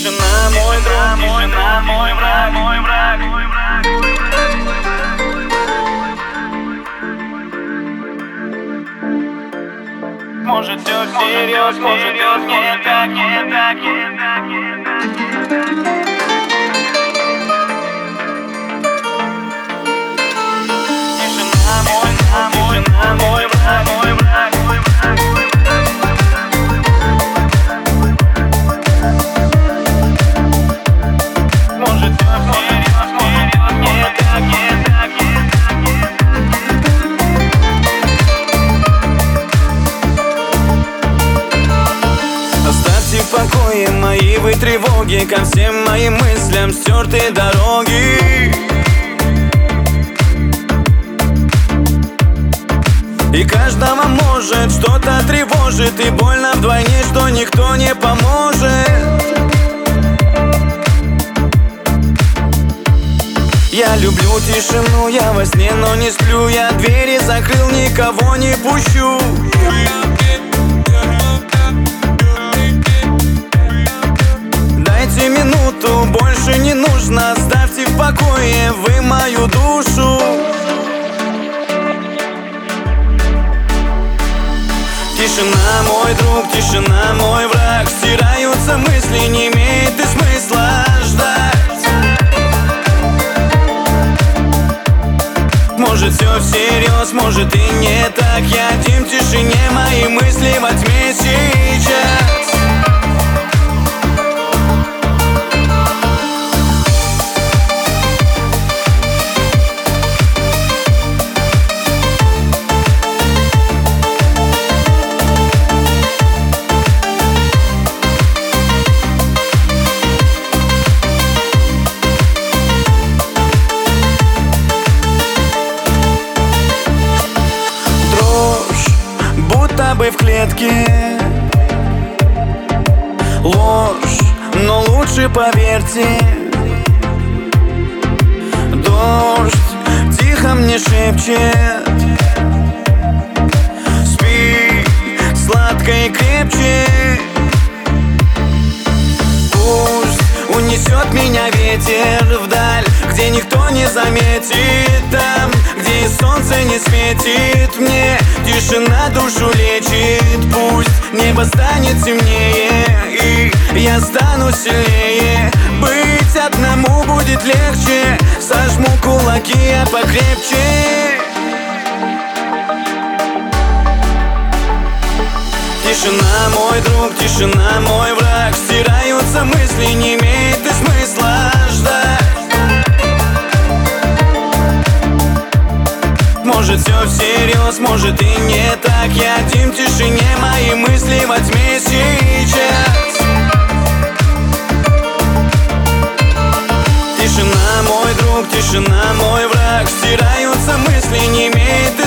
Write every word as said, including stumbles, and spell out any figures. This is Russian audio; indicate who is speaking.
Speaker 1: Тишина, мой друг, тишина, мой враг, мой враг, мой враг. Может, все всерьез, может, все не так, не так, не так, не так. Тишина, мой, тишина, мой враг, мой враг, мой враг. Может, все всерьез, может, не так, не так, не так, не так. Оставьте в покое мои вы тревоги, ко всем моим мыслям стертые дороги. И каждого может что-то тревожит, и больно вдвойне, что никто не поможет. Я люблю тишину, я во сне, но не сплю. Я двери закрыл, никого не пущу. Дайте минуту, больше не нужно. Оставьте в покое вы мою душу. Тишина, мой друг, тишина, мой враг. Стираются мысли, не имеет и смысла ждать. Может, все всерьез, может и не так. Я один в тишине, мои мысли во тьме сейчас. Бы в клетке ложь, но лучше поверьте. Дождь тихо мне шепчет: спи сладко и крепче. Пусть унесет меня ветер вдаль, где никто не заметит, там, где и солнце не светит мне. Тишина душу лечит, пусть небо станет темнее, и я стану сильнее. Быть одному будет легче, сожму кулаки я покрепче. Тишина, мой друг, тишина, мой враг. Стираются мысли, не имеет и смысла ждать. Может, все всерьез, может и не так. Я один в тишине, мои мысли во тьме сейчас. Тишина, мой друг, тишина, мой враг. Стираются мысли, не имеет